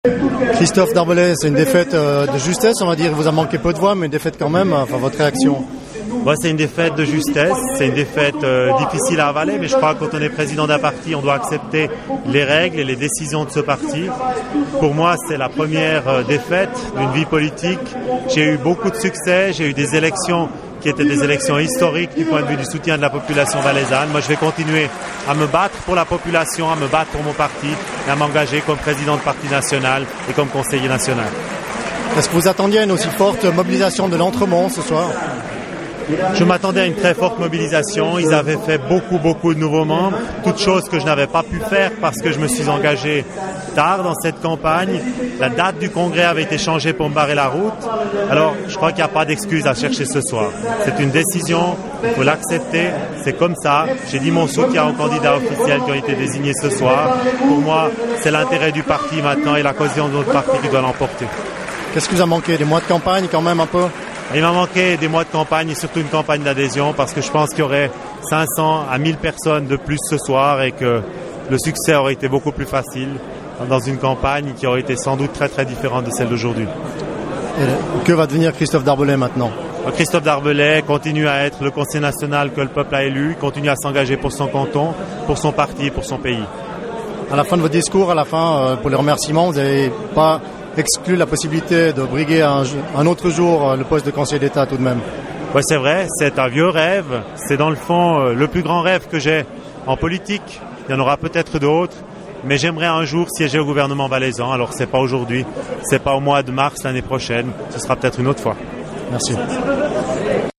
Christophe Darbelet, c'est une défaite de justesse, on va dire. Il vous a manqué peu de voix, mais une défaite quand même. Enfin, votre réaction? C'est une défaite de justesse, c'est une défaite difficile à avaler, mais je crois que quand on est président d'un parti, on doit accepter les règles et les décisions de ce parti. Pour moi, c'est la première défaite d'une vie politique. J'ai eu beaucoup de succès, j'ai eu des élections qui étaient des élections historiques du point de vue du soutien de la population valaisanne. Moi, je vais continuer à me battre pour la population, à me battre pour mon parti et à m'engager comme président de parti national et comme conseiller national. Est-ce que vous attendiez à une aussi forte mobilisation de l'Entremont ce soir? Je m'attendais à une très forte mobilisation. Ils avaient fait beaucoup de nouveaux membres, toutes choses que je n'avais pas pu faire parce que je me suis engagé tard dans cette campagne. La date du congrès avait été changée pour me barrer la route. Alors, je crois qu'il n'y a pas d'excuse à chercher ce soir. C'est une décision, il faut l'accepter, c'est comme ça. J'ai dit mon soutien aux candidats officiels qui ont été désignés ce soir. Pour moi, c'est l'intérêt du parti maintenant et la cohésion de notre parti qui doit l'emporter. Qu'est-ce qui vous a manqué? Des mois de campagne quand même un peu? Il m'a manqué des mois de campagne et surtout une campagne d'adhésion parce que je pense qu'il y aurait 500 à 1000 personnes de plus ce soir et que le succès aurait été beaucoup plus facile dans une campagne qui aurait été sans doute très différente de celle d'aujourd'hui. Et que va devenir Christophe Darbelet maintenant? Christophe Darbelet continue à être le conseiller national que le peuple a élu, continue à s'engager pour son canton, pour son parti et pour son pays. À la fin de votre discours, à la fin, pour les remerciements, vous n'avez pas exclu la possibilité de briguer un autre jour le poste de conseiller d'État tout de même? Oui, c'est vrai, c'est un vieux rêve. C'est dans le fond le plus grand rêve que j'ai en politique. Il y en aura peut-être d'autres, mais j'aimerais un jour siéger au gouvernement valaisan. Alors c'est pas aujourd'hui, c'est pas au mois de mars l'année prochaine, ce sera peut-être une autre fois. Merci.